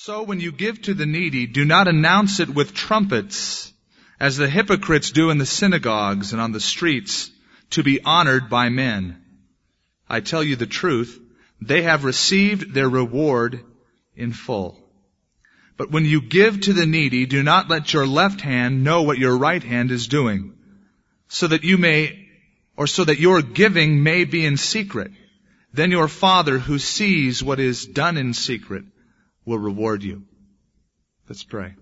So when you give to the needy, do not announce it with trumpets, as the hypocrites do in the synagogues and on the streets, to be honored by men. I tell you the truth, they have received their reward in full. But when you give to the needy, do not let your left hand know what your right hand is doing, so that your giving may be in secret. Then your Father who sees what is done in secret will reward you. Let's pray.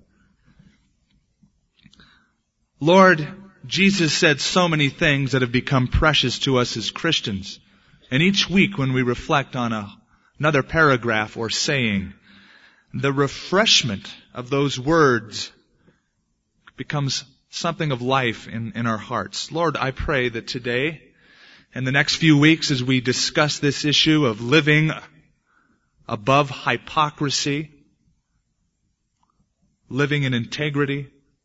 Lord, Jesus said so many things that have become precious to us as Christians. And each week when we reflect on another paragraph or saying, the refreshment of those words becomes something of life in our hearts. Lord, I pray that today and the next few weeks as we discuss this issue of living above hypocrisy, living in integrity,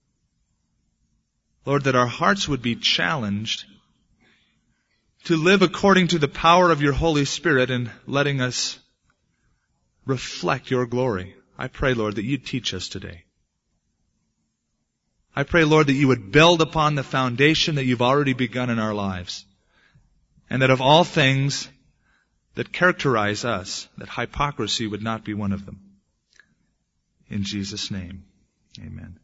Lord, that our hearts would be challenged to live according to the power of your Holy Spirit and letting us reflect your glory. I pray, Lord, that you'd teach us today. I pray, Lord, that you would build upon the foundation that you've already begun in our lives. And that of all things that characterize us, that hypocrisy would not be one of them. In Jesus' name, amen.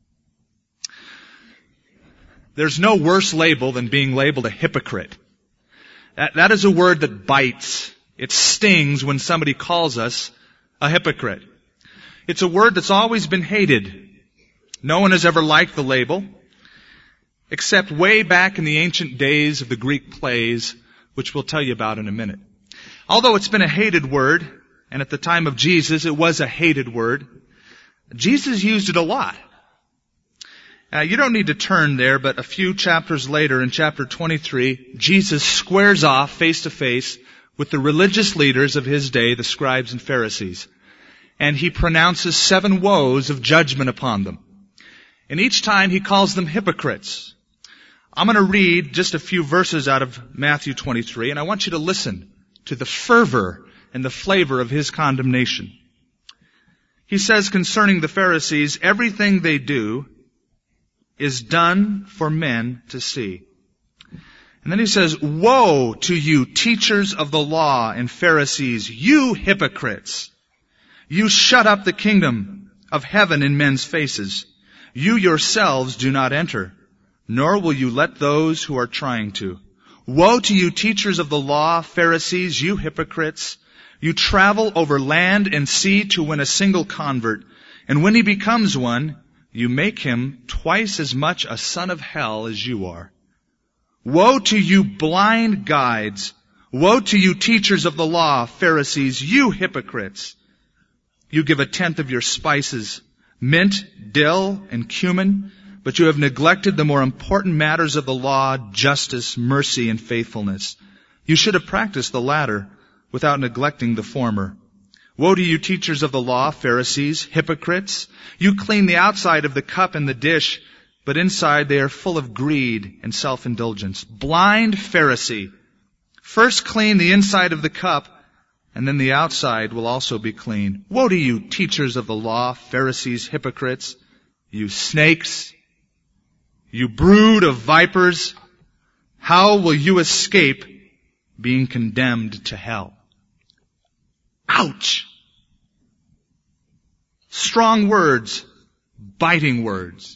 There's no worse label than being labeled a hypocrite. That is a word that bites. It stings when somebody calls us a hypocrite. It's a word that's always been hated. No one has ever liked the label, except way back in the ancient days of the Greek plays, which we'll tell you about in a minute. Although it's been a hated word, and at the time of Jesus it was a hated word, Jesus used it a lot. You don't need to turn there, but a few chapters later in chapter 23, Jesus squares off face to face with the religious leaders of his day, the scribes and Pharisees. And he pronounces 7 woes of judgment upon them. And each time he calls them hypocrites. I'm going to read just a few verses out of Matthew 23, and I want you to listen to the fervor and the flavor of his condemnation. He says concerning the Pharisees, everything they do is done for men to see. And then he says, woe to you, teachers of the law and Pharisees, you hypocrites! You shut up the kingdom of heaven in men's faces. You yourselves do not enter, nor will you let those who are trying to. Woe to you, teachers of the law, Pharisees, you hypocrites! You travel over land and sea to win a single convert, and when he becomes one, you make him twice as much a son of hell as you are. Woe to you, blind guides! Woe to you, teachers of the law, Pharisees, you hypocrites! You give 1/10 of your spices, mint, dill, and cumin, but you have neglected the more important matters of the law, justice, mercy, and faithfulness. You should have practiced the latter without neglecting the former. Woe to you, teachers of the law, Pharisees, hypocrites! You clean the outside of the cup and the dish, but inside they are full of greed and self-indulgence. Blind Pharisee! First clean the inside of the cup, and then the outside will also be clean. Woe to you, teachers of the law, Pharisees, hypocrites! You snakes! You brood of vipers! How will you escape being condemned to hell? Ouch! Strong words, biting words.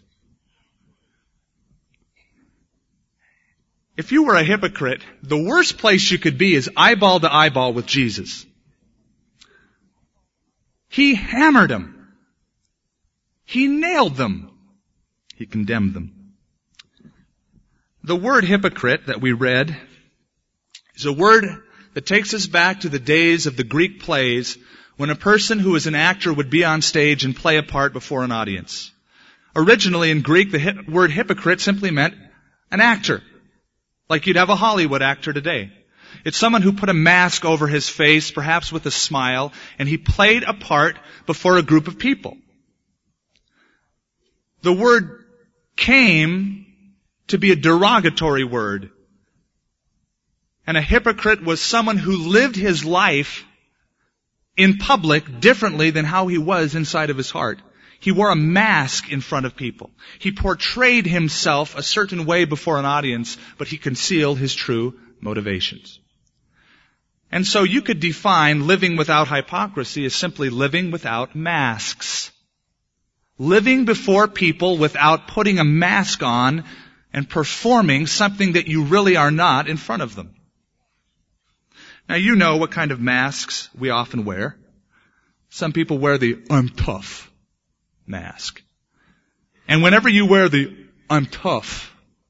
If you were a hypocrite, the worst place you could be is eyeball to eyeball with Jesus. He hammered them. He nailed them. He condemned them. The word hypocrite that we read is a word that takes us back to the days of the Greek plays when a person who was an actor would be on stage and play a part before an audience. Originally in Greek, the word hypocrite simply meant an actor. Like you'd have a Hollywood actor today. It's someone who put a mask over his face, perhaps with a smile, and he played a part before a group of people. The word came to be a derogatory word. And a hypocrite was someone who lived his life in public differently than how he was inside of his heart. He wore a mask in front of people. He portrayed himself a certain way before an audience, but he concealed his true motivations. And so you could define living without hypocrisy as simply living without masks. Living before people without putting a mask on and performing something that you really are not in front of them. Now you know what kind of masks we often wear. Some people wear the "I'm tough" mask. And whenever you wear the "I'm tough"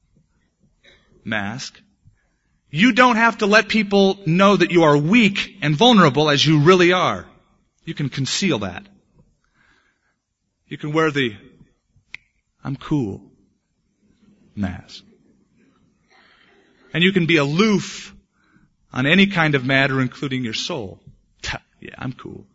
mask, you don't have to let people know that you are weak and vulnerable as you really are. You can conceal that. You can wear the "I'm cool" mask. And you can be aloof on any kind of matter, including your soul. Yeah, I'm cool.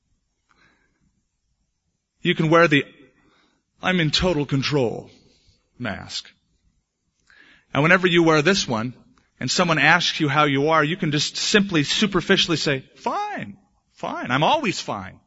You can wear the "I'm in total control" mask. And whenever you wear this one, and someone asks you how you are, you can just simply, superficially say, fine, I'm always fine.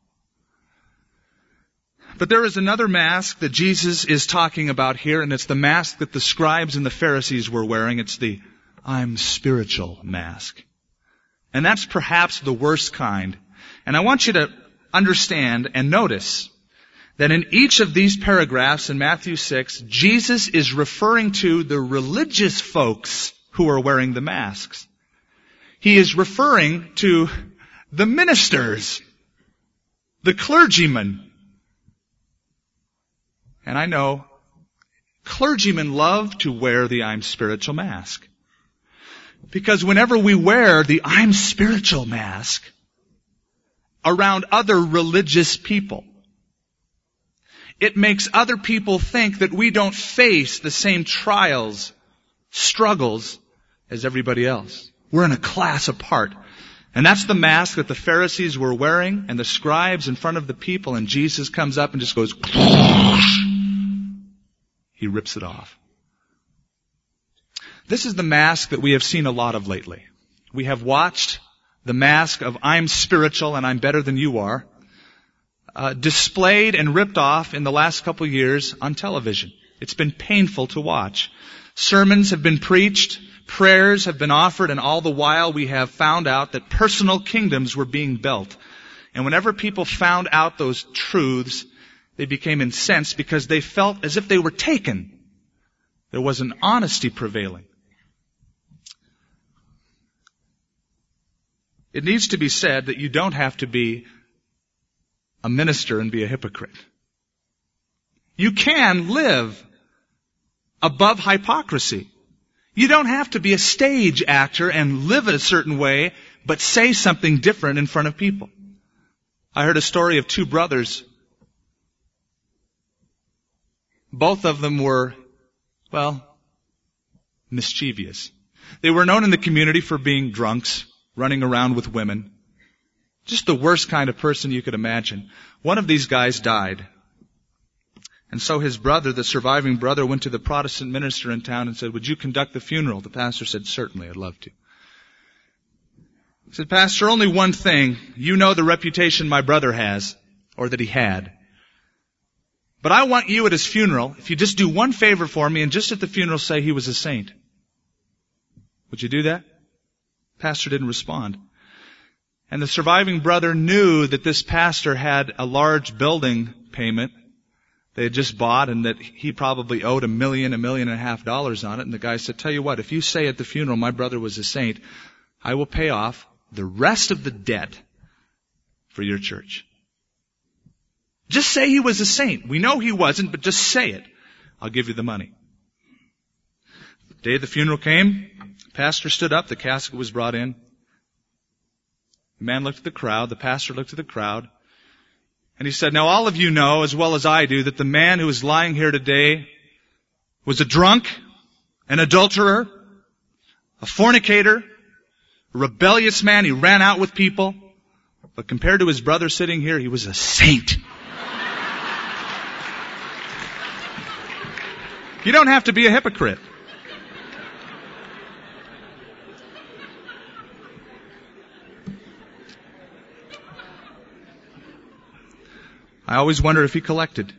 But there is another mask that Jesus is talking about here, and it's the mask that the scribes and the Pharisees were wearing. It's the "I'm spiritual" mask. And that's perhaps the worst kind. And I want you to understand and notice that in each of these paragraphs in Matthew 6, Jesus is referring to the religious folks who are wearing the masks. He is referring to the ministers, the clergymen. And I know clergymen love to wear the "I'm spiritual" mask. Because whenever we wear the "I'm spiritual" mask around other religious people, it makes other people think that we don't face the same trials, struggles as everybody else. We're in a class apart. And that's the mask that the Pharisees were wearing and the scribes in front of the people, and Jesus comes up and just goes, he rips it off. This is the mask that we have seen a lot of lately. We have watched the mask of "I'm spiritual and I'm better than you are" displayed and ripped off in the last couple of years on television. It's been painful to watch. Sermons have been preached, prayers have been offered, and all the while we have found out that personal kingdoms were being built. And whenever people found out those truths, they became incensed because they felt as if they were taken. There was an honesty prevailing. It needs to be said that you don't have to be a minister and be a hypocrite. You can live above hypocrisy. You don't have to be a stage actor and live a certain way, but say something different in front of people. I heard a story of two brothers. Both of them were, mischievous. They were known in the community for being drunks, running around with women. Just the worst kind of person you could imagine. One of these guys died. And so his brother, the surviving brother, went to the Protestant minister in town and said, "Would you conduct the funeral?" The pastor said, "Certainly, I'd love to." He said, "Pastor, only one thing. You know the reputation my brother has, or that he had. But I want you at his funeral, if you just do one favor for me and just at the funeral say he was a saint. Would you do that?" Pastor didn't respond. And the surviving brother knew that this pastor had a large building payment they had just bought and that he probably owed $1 million, $1.5 million on it. And the guy said, "Tell you what, if you say at the funeral my brother was a saint, I will pay off the rest of the debt for your church. Just say he was a saint. We know he wasn't, but just say it. I'll give you the money." The day the funeral came, the pastor stood up, the casket was brought in. The man looked at the crowd, the pastor looked at the crowd, and he said, "Now all of you know, as well as I do, that the man who is lying here today was a drunk, an adulterer, a fornicator, a rebellious man. He ran out with people. But compared to his brother sitting here, he was a saint." You don't have to be a hypocrite. always wonder if he collected.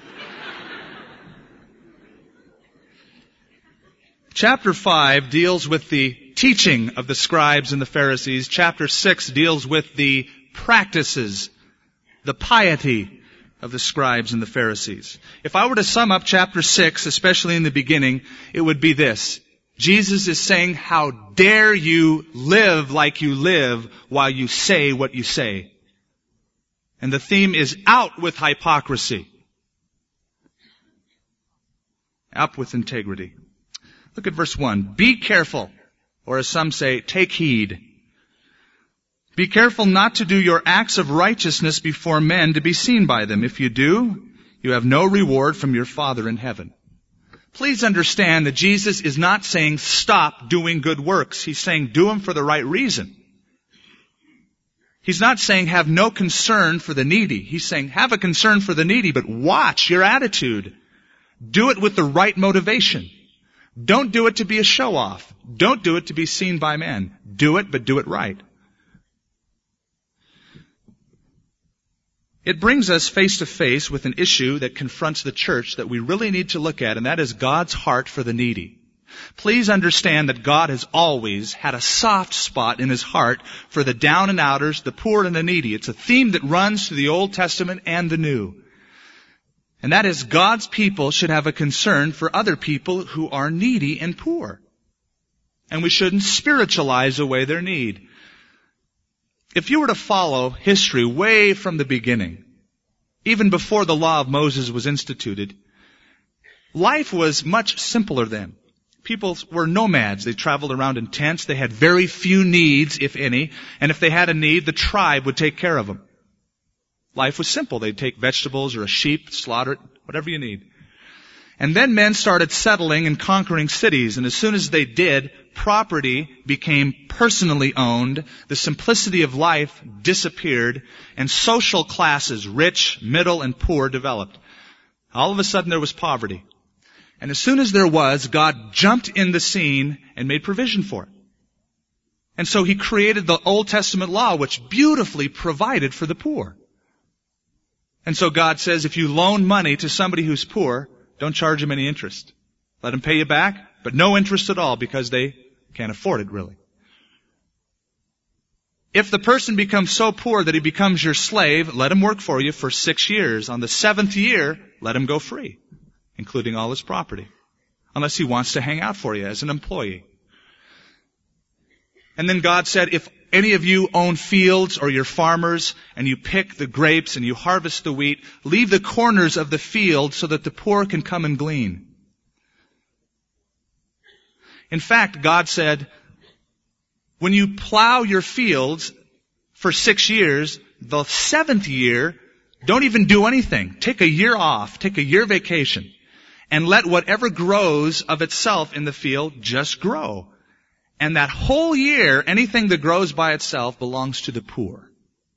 Chapter 5 deals with the teaching of the scribes and the Pharisees. Chapter 6 deals with the practices, the piety of the scribes and the Pharisees. If I were to sum up chapter 6, especially in the beginning, it would be this. Jesus is saying, how dare you live like you live while you say what you say? And the theme is out with hypocrisy. Out with integrity. Look at verse 1. Be careful, or as some say, take heed. Be careful not to do your acts of righteousness before men to be seen by them. If you do, you have no reward from your Father in heaven. Please understand that Jesus is not saying stop doing good works. He's saying do them for the right reason. He's not saying have no concern for the needy. He's saying have a concern for the needy, but watch your attitude. Do it with the right motivation. Don't do it to be a show-off. Don't do it to be seen by men. Do it, but do it right. It brings us face to face with an issue that confronts the church that we really need to look at, and that is God's heart for the needy. Please understand that God has always had a soft spot in His heart for the down and outers, the poor and the needy. It's a theme that runs through the Old Testament and the New. And that is God's people should have a concern for other people who are needy and poor. And we shouldn't spiritualize away their need. If you were to follow history way from the beginning, even before the law of Moses was instituted, life was much simpler then. People were nomads. They traveled around in tents. They had very few needs, if any. And if they had a need, the tribe would take care of them. Life was simple. They'd take vegetables or a sheep, slaughter it, whatever you need. And then men started settling and conquering cities. And as soon as they did, property became personally owned. The simplicity of life disappeared. And social classes, rich, middle, and poor, developed. All of a sudden there was poverty. And as soon as there was, God jumped in the scene and made provision for it. And so He created the Old Testament law, which beautifully provided for the poor. And so God says, if you loan money to somebody who's poor, don't charge them any interest. Let them pay you back, but no interest at all because they can't afford it really. If the person becomes so poor that he becomes your slave, let him work for you for 6 years. On the 7th year, let him go free, including all his property, unless he wants to hang out for you as an employee. And then God said, if any of you own fields or you're farmers and you pick the grapes and you harvest the wheat, leave the corners of the field so that the poor can come and glean. In fact, God said, when you plow your fields for 6 years, the 7th year, don't even do anything. Take a year off. Take a year vacation. And let whatever grows of itself in the field just grow. And that whole year, anything that grows by itself belongs to the poor.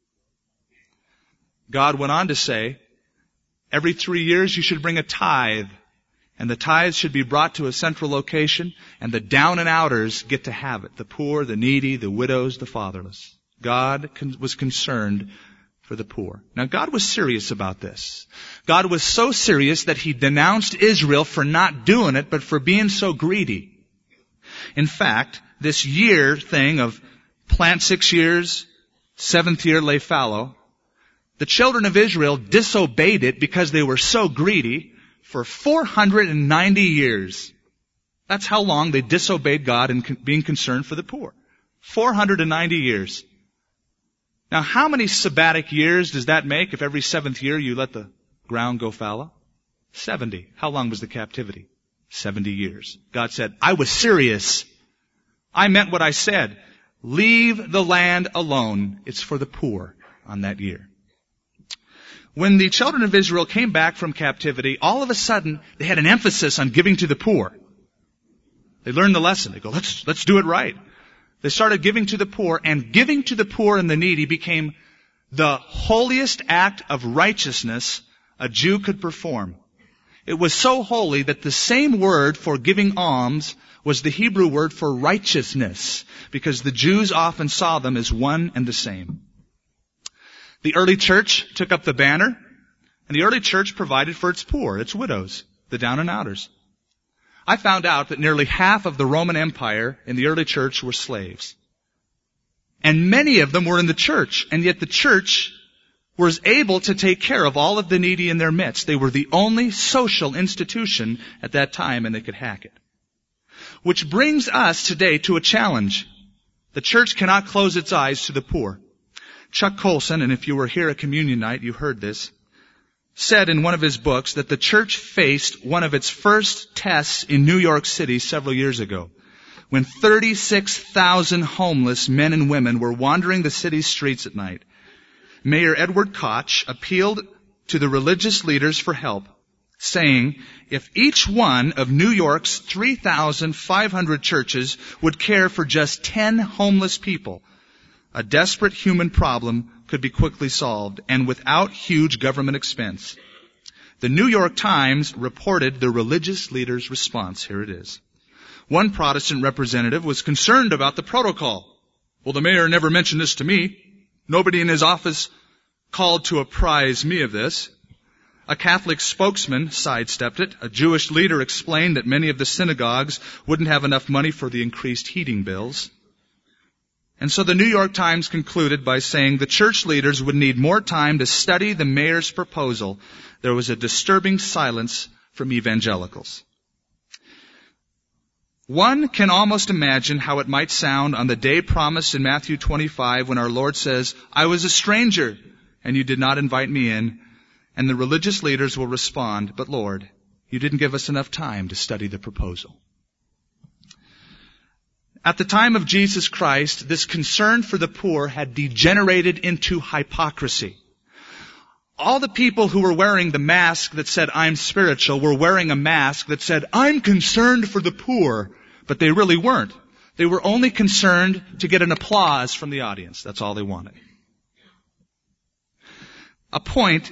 God went on to say, every 3 years you should bring a tithe. And the tithes should be brought to a central location, and the down and outers get to have it. The poor, the needy, the widows, the fatherless. God was concerned for the poor. Now God was serious about this. God was so serious that He denounced Israel for not doing it, but for being so greedy. In fact, this year thing of plant 6 years, 7th year lay fallow, the children of Israel disobeyed it because they were so greedy for 490 years. That's how long they disobeyed God in being concerned for the poor. 490 years. Now, how many sabbatic years does that make if every 7th year you let the ground go fallow? 70. How long was the captivity? 70 years. God said, I was serious. I meant what I said. Leave the land alone. It's for the poor on that year. When the children of Israel came back from captivity, all of a sudden they had an emphasis on giving to the poor. They learned the lesson. They go, let's do it right. They started giving to the poor, and giving to the poor and the needy became the holiest act of righteousness a Jew could perform. It was so holy that the same word for giving alms was the Hebrew word for righteousness, because the Jews often saw them as one and the same. The early church took up the banner And the early church provided for its poor, its widows, the down and outers. I found out that nearly half of the Roman Empire in the early church were slaves. And many of them were in the church, and yet the church was able to take care of all of the needy in their midst. They were the only social institution at that time, and they could hack it. Which brings us today to a challenge. The church cannot close its eyes to the poor. Chuck Colson, and if you were here at communion night, you heard this, said in one of his books that the church faced one of its first tests in New York City several years ago, when 36,000 homeless men and women were wandering the city's streets at night. Mayor Edward Koch appealed to the religious leaders for help, saying, if each one of New York's 3,500 churches would care for just 10 homeless people, a desperate human problem could be quickly solved, and without huge government expense. The New York Times reported the religious leaders' response. Here it is. One Protestant representative was concerned about the protocol. Well, the mayor never mentioned this to me. Nobody in his office called to apprise me of this. A Catholic spokesman sidestepped it. A Jewish leader explained that many of the synagogues wouldn't have enough money for the increased heating bills. And so the New York Times concluded by saying the church leaders would need more time to study the mayor's proposal. There was a disturbing silence from evangelicals. One can almost imagine how it might sound on the day promised in Matthew 25 when our Lord says, I was a stranger and you did not invite me in. And the religious leaders will respond, but Lord, you didn't give us enough time to study the proposal. At the time of Jesus Christ, this concern for the poor had degenerated into hypocrisy. All the people who were wearing the mask that said, I'm spiritual, were wearing a mask that said, I'm concerned for the poor, but they really weren't. They were only concerned to get an applause from the audience. That's all they wanted. A point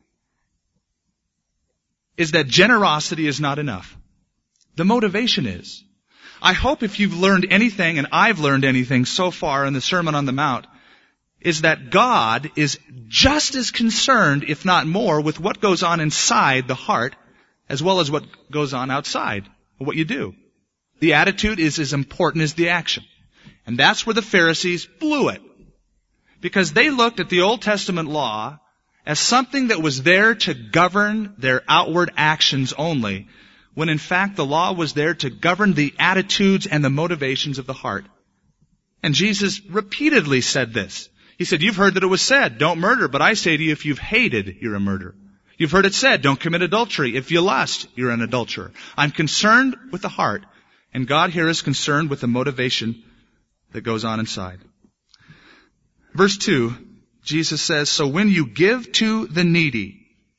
is that generosity is not enough. The motivation is. I hope if you've learned anything, and I've learned anything so far in the Sermon on the Mount, is that God is just as concerned, if not more, with what goes on inside the heart as well as what goes on outside, what you do. The attitude is as important as the action. And that's where the Pharisees blew it. Because they looked at the Old Testament law as something that was there to govern their outward actions only, when in fact the law was there to govern the attitudes and the motivations of the heart. And Jesus repeatedly said this. He said, you've heard that it was said, don't murder, but I say to you, if you've hated, you're a murderer. You've heard it said, don't commit adultery. If you lust, you're an adulterer. I'm concerned with the heart, and God here is concerned with the motivation that goes on inside. Verse 2, Jesus says, so when you give to the needy,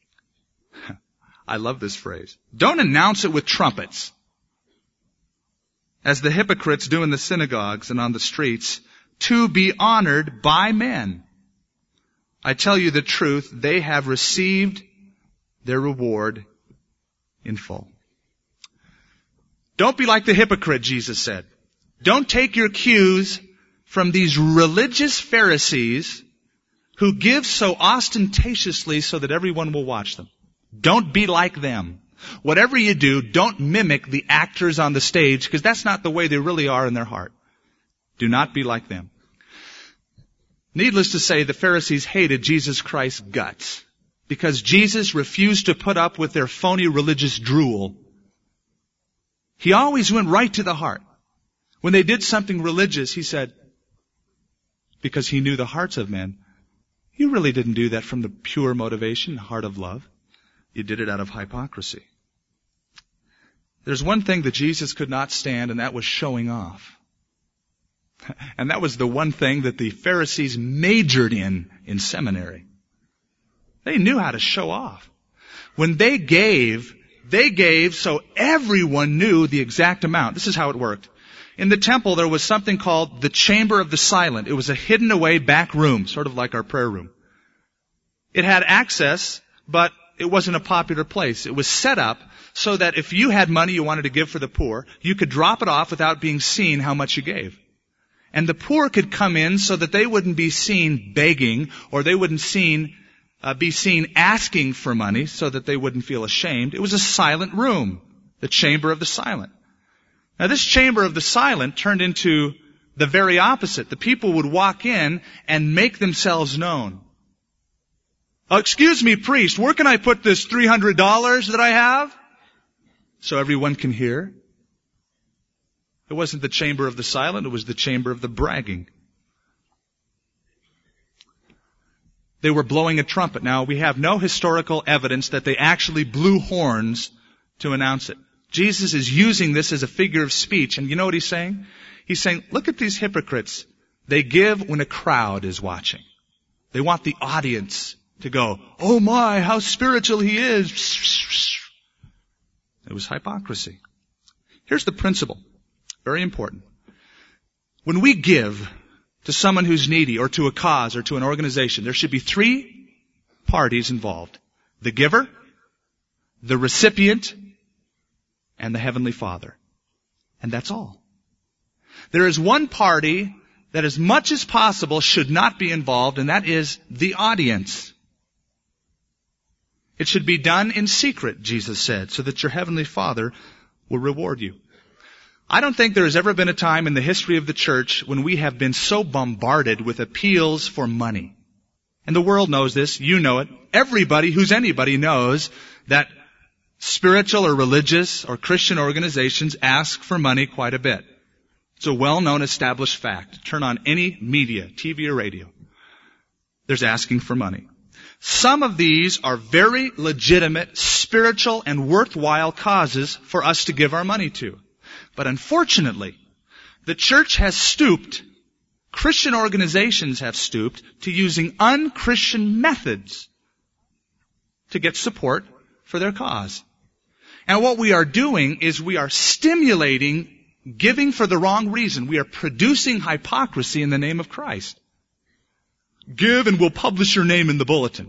I love this phrase, don't announce it with trumpets, as the hypocrites do in the synagogues and on the streets, to be honored by men. I tell you the truth, they have received their reward in full. Don't be like the hypocrite, Jesus said. Don't take your cues from these religious Pharisees who give so ostentatiously so that everyone will watch them. Don't be like them. Whatever you do, don't mimic the actors on the stage, because that's not the way they really are in their heart. Do not be like them. Needless to say, the Pharisees hated Jesus Christ's guts, because Jesus refused to put up with their phony religious drool. He always went right to the heart. When they did something religious, he said, because he knew the hearts of men, you really didn't do that from the pure motivation, heart of love. You did it out of hypocrisy. There's one thing that Jesus could not stand, and that was showing off. And that was the one thing that the Pharisees majored in seminary. They knew how to show off. When they gave so everyone knew the exact amount. This is how it worked. In the temple, there was something called the Chamber of the Silent. It was a hidden away back room, sort of like our prayer room. It had access, but it wasn't a popular place. It was set up so that if you had money you wanted to give for the poor, you could drop it off without being seen how much you gave. And the poor could come in so that they wouldn't be seen begging, or they wouldn't seen be seen asking for money so that they wouldn't feel ashamed. It was a silent room, the chamber of the silent. Now this chamber of the silent turned into the very opposite. The people would walk in and make themselves known. Excuse me, priest, where can I put this $300 that I have? So everyone can hear. It wasn't the chamber of the silent, it was the chamber of the bragging. They were blowing a trumpet. Now, we have no historical evidence that they actually blew horns to announce it. Jesus is using this as a figure of speech, and you know what he's saying? He's saying, look at these hypocrites. They give when a crowd is watching. They want the audience to go, oh my, how spiritual he is. It was hypocrisy. Here's the principle. Very important. When we give to someone who's needy or to a cause or to an organization, there should be three parties involved. The giver, the recipient, and the Heavenly Father. And that's all. There is one party that as much as possible should not be involved, and that is the audience. It should be done in secret, Jesus said, so that your Heavenly Father will reward you. I don't think there has ever been a time in the history of the church when we have been so bombarded with appeals for money. And the world knows this. You know it. Everybody who's anybody knows that spiritual or religious or Christian organizations ask for money quite a bit. It's a well-known established fact. Turn on any media, TV or radio. There's asking for money. Some of these are very legitimate, spiritual, and worthwhile causes for us to give our money to. But unfortunately, the church has stooped, Christian organizations have stooped to using unchristian methods to get support for their cause. And what we are doing is we are stimulating giving for the wrong reason. We are producing hypocrisy in the name of Christ. Give and we'll publish your name in the bulletin.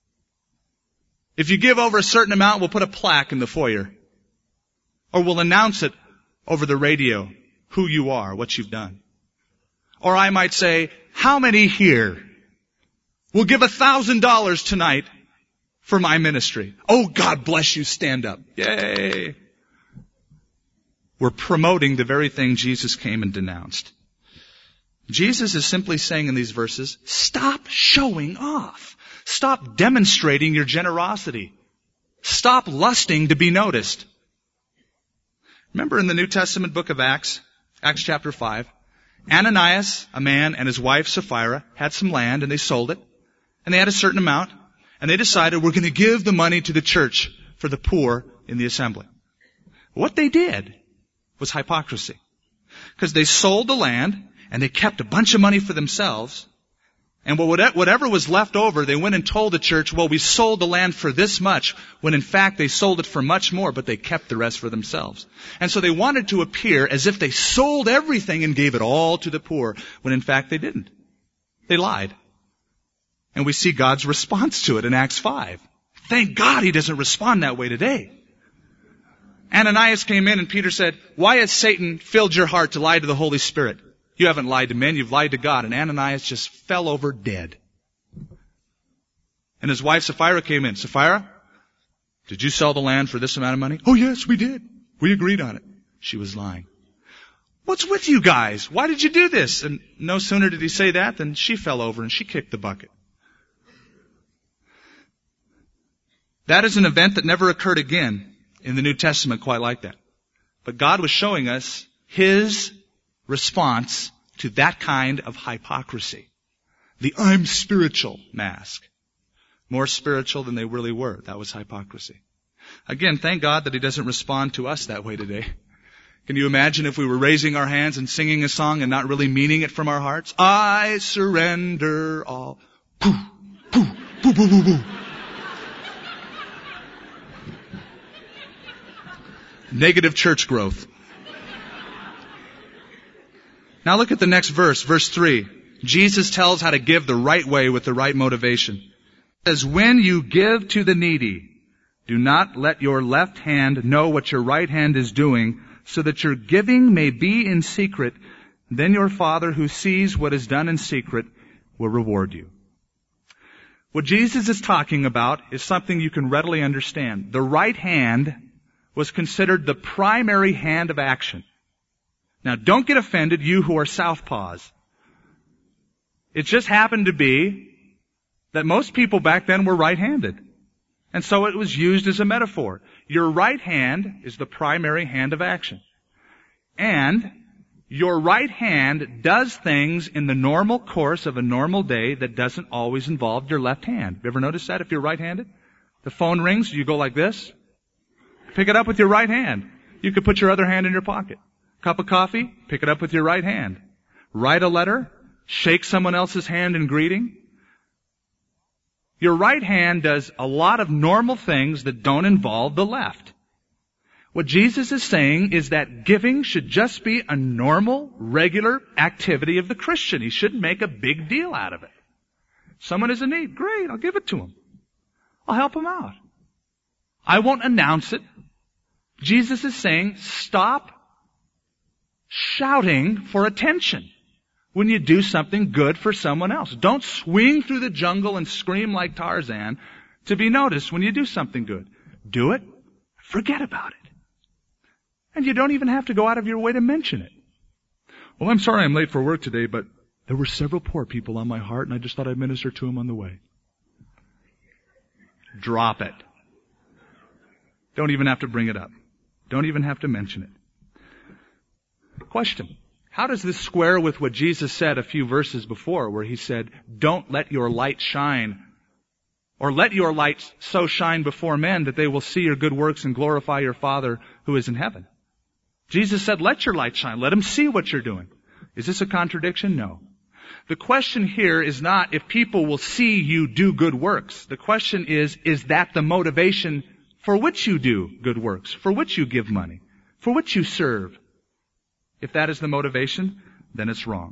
If you give over a certain amount, we'll put a plaque in the foyer. Or we'll announce it over the radio, who you are, what you've done. Or I might say, how many here will give $1,000 tonight for my ministry? Oh, God bless you, stand up. Yay! We're promoting the very thing Jesus came and denounced. Jesus is simply saying in these verses, stop showing off. Stop demonstrating your generosity. Stop lusting to be noticed. Remember in the New Testament book of Acts chapter 5, Ananias, a man, and his wife Sapphira had some land and they sold it. And they had a certain amount. And they decided we're going to give the money to the church for the poor in the assembly. What they did was hypocrisy. Because they sold the land and they kept a bunch of money for themselves. And whatever was left over, they went and told the church, well, we sold the land for this much, when in fact they sold it for much more, but they kept the rest for themselves. And so they wanted to appear as if they sold everything and gave it all to the poor, when in fact they didn't. They lied. And we see God's response to it in Acts 5. Thank God he doesn't respond that way today. Ananias came in and Peter said, why has Satan filled your heart to lie to the Holy Spirit? You haven't lied to men, you've lied to God. And Ananias just fell over dead. And his wife Sapphira came in. Sapphira, did you sell the land for this amount of money? Oh yes, we did. We agreed on it. She was lying. What's with you guys? Why did you do this? And no sooner did he say that than she fell over and she kicked the bucket. That is an event that never occurred again in the New Testament quite like that. But God was showing us His response to that kind of hypocrisy. The I'm spiritual mask. More spiritual than they really were. That was hypocrisy. Again, thank God that He doesn't respond to us that way today. Can you imagine if we were raising our hands and singing a song and not really meaning it from our hearts? I surrender all. Pooh, pooh, pooh, pooh, pooh, pooh. Negative church growth. Now look at the next verse, verse 3. Jesus tells how to give the right way with the right motivation. It says, when you give to the needy, do not let your left hand know what your right hand is doing, so that your giving may be in secret. Then your Father who sees what is done in secret will reward you. What Jesus is talking about is something you can readily understand. The right hand was considered the primary hand of action. Now, don't get offended, you who are southpaws. It just happened to be that most people back then were right-handed. And so it was used as a metaphor. Your right hand is the primary hand of action. And your right hand does things in the normal course of a normal day that doesn't always involve your left hand. Have you ever noticed that if you're right-handed? The phone rings, you go like this. Pick it up with your right hand. You could put your other hand in your pocket. Cup of coffee, pick it up with your right hand. Write a letter, shake someone else's hand in greeting. Your right hand does a lot of normal things that don't involve the left. What Jesus is saying is that giving should just be a normal, regular activity of the Christian. He shouldn't make a big deal out of it. Someone is in need. Great, I'll give it to him. I'll help him out. I won't announce it. Jesus is saying, stop shouting for attention when you do something good for someone else. Don't swing through the jungle and scream like Tarzan to be noticed when you do something good. Do it. Forget about it. And you don't even have to go out of your way to mention it. Well, I'm sorry I'm late for work today, but there were several poor people on my heart, and I just thought I'd minister to them on the way. Drop it. Don't even have to bring it up. Don't even have to mention it. Question. How does this square with what Jesus said a few verses before, where he said, don't let your light shine, or let your light so shine before men that they will see your good works and glorify your Father who is in heaven? Jesus said, let your light shine. Let them see what you're doing. Is this a contradiction? No. The question here is not if people will see you do good works. The question is that the motivation for which you do good works, for which you give money, for which you serve? If that is the motivation, then it's wrong.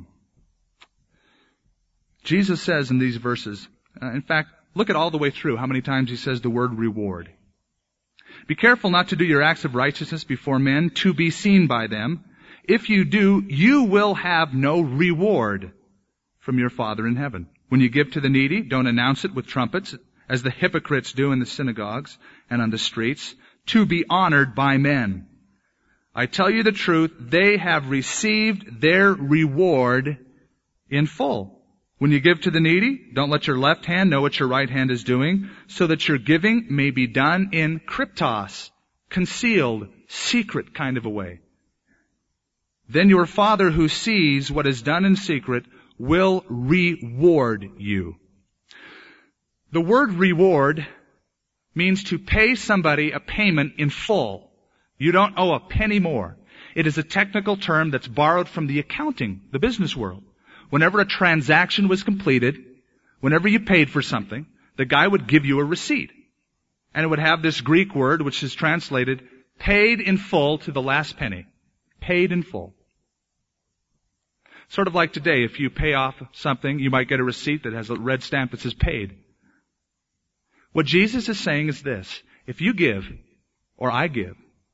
Jesus says in these verses, in fact, look at all the way through how many times he says the word reward. Be careful not to do your acts of righteousness before men to be seen by them. If you do, you will have no reward from your Father in heaven. When you give to the needy, don't announce it with trumpets, as the hypocrites do in the synagogues and on the streets, to be honored by men. I tell you the truth, they have received their reward in full. When you give to the needy, don't let your left hand know what your right hand is doing, so that your giving may be done in kryptos, concealed, secret kind of a way. Then your Father who sees what is done in secret will reward you. The word reward means to pay somebody a payment in full. You don't owe a penny more. It is a technical term that's borrowed from the accounting, the business world. Whenever a transaction was completed, whenever you paid for something, the guy would give you a receipt. And it would have this Greek word which is translated, paid in full to the last penny. Paid in full. Sort of like today, if you pay off something, you might get a receipt that has a red stamp that says paid. What Jesus is saying is this: if you give, or I give,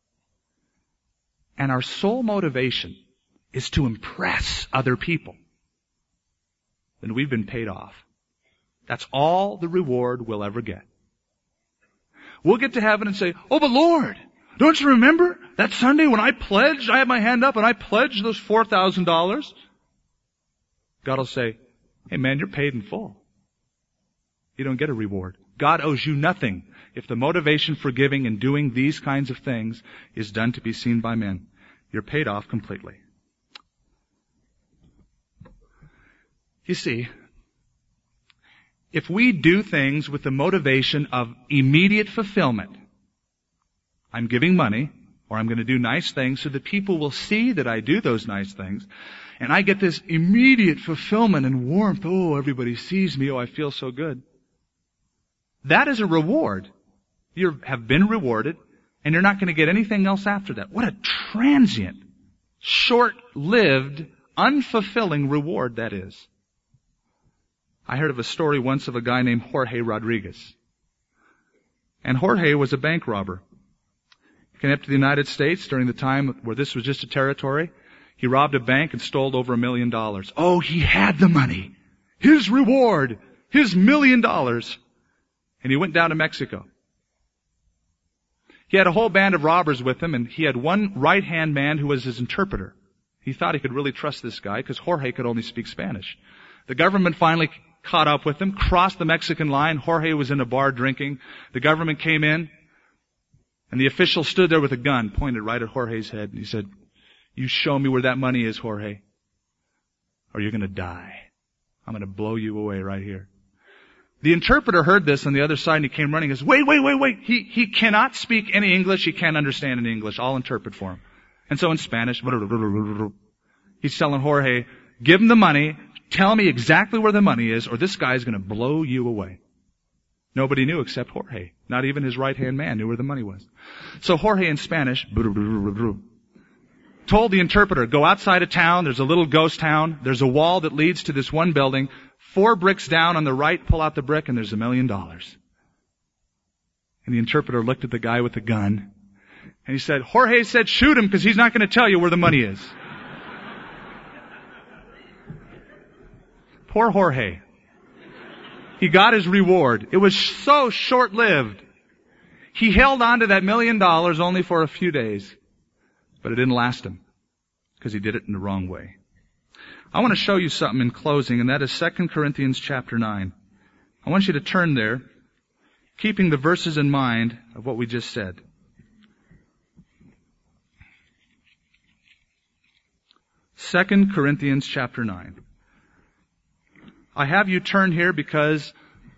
and our sole motivation is to impress other people, then we've been paid off. That's all the reward we'll ever get. We'll get to heaven and say, oh, but Lord, don't you remember that Sunday when I pledged, I had my hand up and I pledged those $4,000? God will say, hey man, you're paid in full. You don't get a reward. God owes you nothing if the motivation for giving and doing these kinds of things is done to be seen by men. You're paid off completely. You see, if we do things with the motivation of immediate fulfillment, I'm giving money, or I'm going to do nice things so that people will see that I do those nice things, and I get this immediate fulfillment and warmth. Oh, everybody sees me. Oh, I feel so good. That is a reward. You have been rewarded, and you're not going to get anything else after that. What a transient, short-lived, unfulfilling reward that is. I heard of a story once of a guy named Jorge Rodriguez. And Jorge was a bank robber. He came up to the United States during the time where this was just a territory. He robbed a bank and stole over $1 million. Oh, he had the money. His reward. his $1 million. And he went down to Mexico. He had a whole band of robbers with him, and he had one right-hand man who was his interpreter. He thought he could really trust this guy because Jorge could only speak Spanish. The government finally caught up with him, crossed the Mexican line. Jorge was in a bar drinking. The government came in, and the official stood there with a gun pointed right at Jorge's head. And he said, "You show me where that money is, Jorge, or you're going to die. I'm going to blow you away right here." The interpreter heard this on the other side, and he came running. He goes, wait. He cannot speak any English. He can't understand any English. I'll interpret for him. And so in Spanish, he's telling Jorge, give him the money, tell me exactly where the money is, or this guy's going to blow you away. Nobody knew except Jorge. Not even his right-hand man knew where the money was. So Jorge in Spanish told the interpreter, go outside of town, there's a little ghost town, there's a wall that leads to this one building, 4 bricks down on the right, pull out the brick, and there's $1 million. And the interpreter looked at the guy with the gun, and he said, Jorge said shoot him because he's not going to tell you where the money is. Poor Jorge. He got his reward. It was so short-lived. He held on to that $1 million only for a few days. But it didn't last him because he did it in the wrong way. I want to show you something in closing, and that is 2 Corinthians chapter 9. I want you to turn there, keeping the verses in mind of what we just said. 2 Corinthians chapter 9. I have you turn here because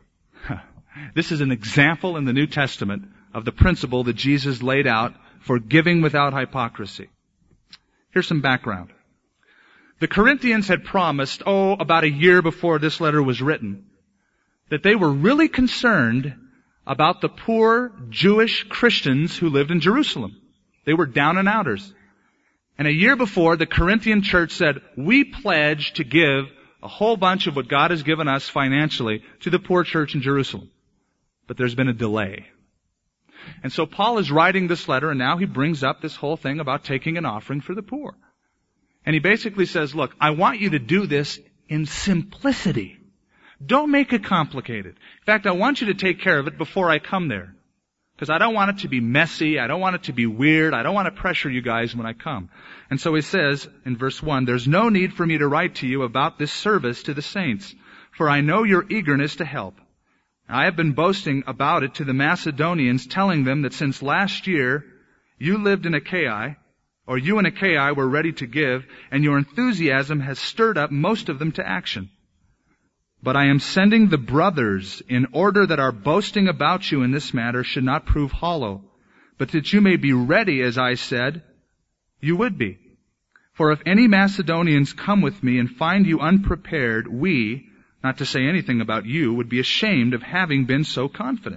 this is an example in the New Testament of the principle that Jesus laid out for giving without hypocrisy. Here's some background. The Corinthians had promised, about a year before this letter was written, that they were really concerned about the poor Jewish Christians who lived in Jerusalem. They were down and outers. And a year before, the Corinthian church said, we pledge to give a whole bunch of what God has given us financially to the poor church in Jerusalem. But there's been a delay. And so Paul is writing this letter, and now he brings up this whole thing about taking an offering for the poor. And he basically says, look, I want you to do this in simplicity. Don't make it complicated. In fact, I want you to take care of it before I come there. Because I don't want it to be messy. I don't want it to be weird. I don't want to pressure you guys when I come. And so he says in verse 1, there's no need for me to write to you about this service to the saints, for I know your eagerness to help. I have been boasting about it to the Macedonians, telling them that since last year you lived in Achaia, or you in Achaia were ready to give, and your enthusiasm has stirred up most of them to action. But I am sending the brothers in order that our boasting about you in this matter should not prove hollow, but that you may be ready, as I said, you would be. For if any Macedonians come with me and find you unprepared, we, not to say anything about you, would be ashamed of having been so confident.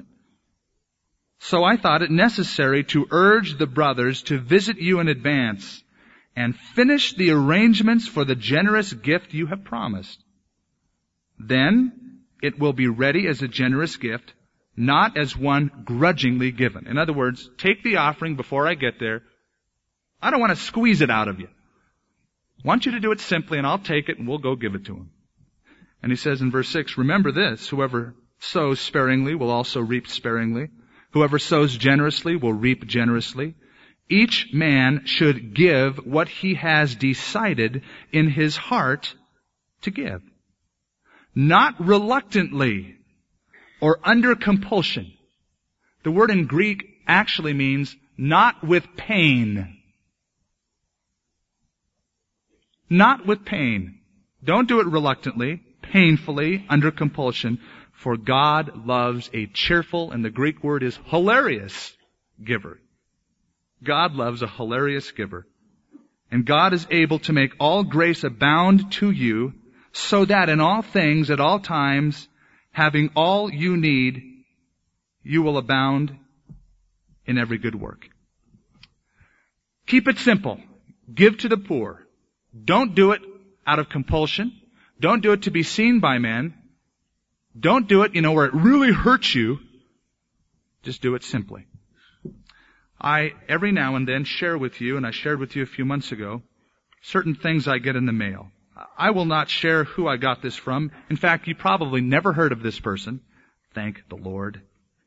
So I thought it necessary to urge the brothers to visit you in advance and finish the arrangements for the generous gift you have promised. Then it will be ready as a generous gift, not as one grudgingly given. In other words, take the offering before I get there. I don't want to squeeze it out of you. I want you to do it simply, and I'll take it, and we'll go give it to him. And he says in verse 6, remember this, whoever sows sparingly will also reap sparingly. Whoever sows generously will reap generously. Each man should give what he has decided in his heart to give. Not reluctantly or under compulsion. The word in Greek actually means not with pain. Not with pain. Don't do it reluctantly, painfully, under compulsion, for God loves a cheerful, and the Greek word is hilarious, giver. God loves a hilarious giver. And God is able to make all grace abound to you, so that in all things, at all times, having all you need, you will abound in every good work. Keep it simple. Give to the poor. Don't do it out of compulsion. Don't do it to be seen by men. Don't do it, where it really hurts you. Just do it simply. I, every now and then, share with you, and I shared with you a few months ago, certain things I get in the mail. I will not share who I got this from. In fact, you probably never heard of this person. Thank the Lord.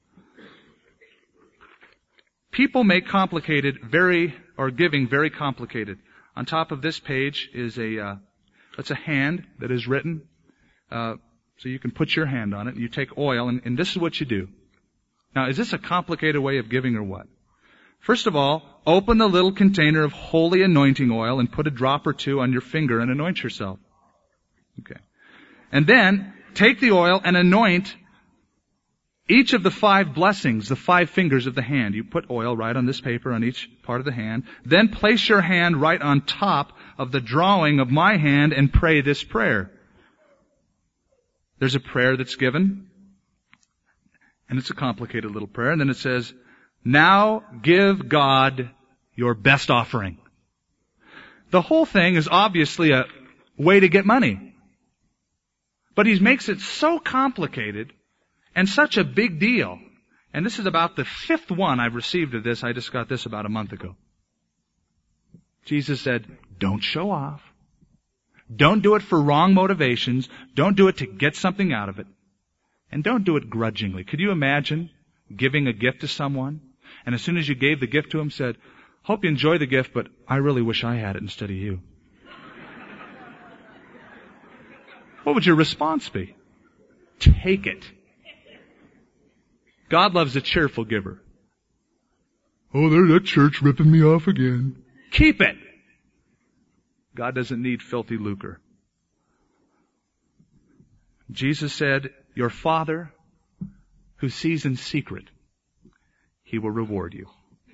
People make giving very complicated. On top of this page is that's a hand that is written. So you can put your hand on it. You take oil, and this is what you do. Now, is this a complicated way of giving or what? First of all, open the little container of holy anointing oil and put a drop or two on your finger and anoint yourself. Okay. And then, take the oil and anoint each of the 5 blessings, the 5 fingers of the hand. You put oil right on this paper on each part of the hand. Then place your hand right on top of the drawing of my hand and pray this prayer. There's a prayer that's given, and it's a complicated little prayer, and then it says, now give God your best offering. The whole thing is obviously a way to get money. But he makes it so complicated and such a big deal. And this is about the 5th one I've received of this. I just got this about a month ago. Jesus said, don't show off. Don't do it for wrong motivations. Don't do it to get something out of it. And don't do it grudgingly. Could you imagine giving a gift to someone, and as soon as you gave the gift to him, said, hope you enjoy the gift, but I really wish I had it instead of you? What would your response be? Take it. God loves a cheerful giver. Oh, there's that church ripping me off again. Keep it. God doesn't need filthy lucre. Jesus said, your Father who sees in secret, He will reward you.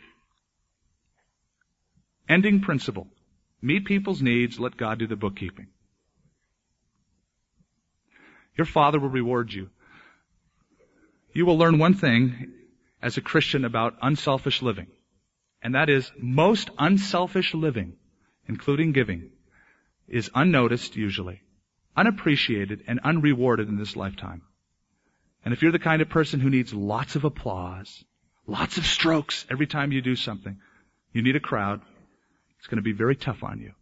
Ending principle. Meet people's needs, let God do the bookkeeping. Your Father will reward you. You will learn one thing as a Christian about unselfish living, and that is most unselfish living, including giving, is unnoticed usually, unappreciated, and unrewarded in this lifetime. And if you're the kind of person who needs lots of applause, lots of strokes every time you do something, you need a crowd, it's going to be very tough on you.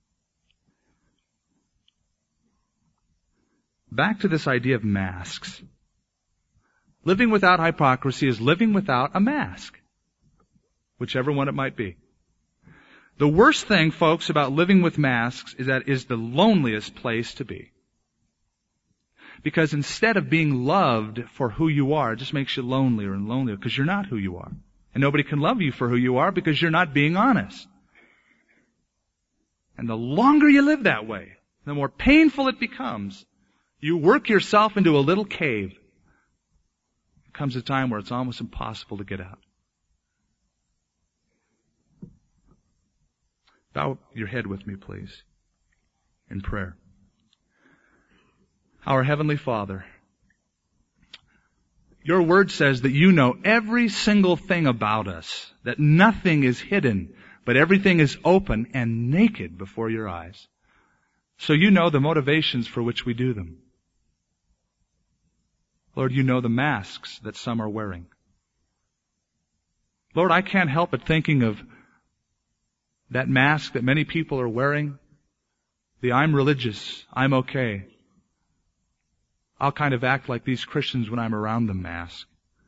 Back to this idea of masks. Living without hypocrisy is living without a mask, whichever one it might be. The worst thing, folks, about living with masks is that it is the loneliest place to be. Because instead of being loved for who you are, it just makes you lonelier and lonelier because you're not who you are. And nobody can love you for who you are because you're not being honest. And the longer you live that way, the more painful it becomes. You work yourself into a little cave. There comes a time where it's almost impossible to get out. Bow your head with me, please, in prayer. Our Heavenly Father, your word says that you know every single thing about us, that nothing is hidden, but everything is open and naked before your eyes. So you know the motivations for which we do them. Lord, you know the masks that some are wearing. Lord, I can't help but thinking of that mask that many people are wearing, the I'm religious, I'm okay. I'll kind of act like these Christians when I'm around them mask.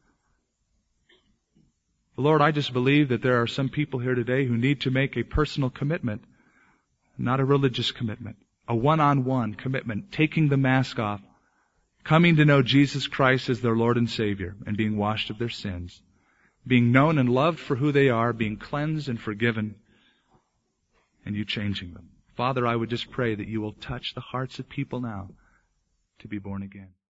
Lord, I just believe that there are some people here today who need to make a personal commitment, not a religious commitment, a one-on-one commitment, taking the mask off, coming to know Jesus Christ as their Lord and Savior, and being washed of their sins, being known and loved for who they are, being cleansed and forgiven, and you changing them. Father, I would just pray that you will touch the hearts of people now to be born again.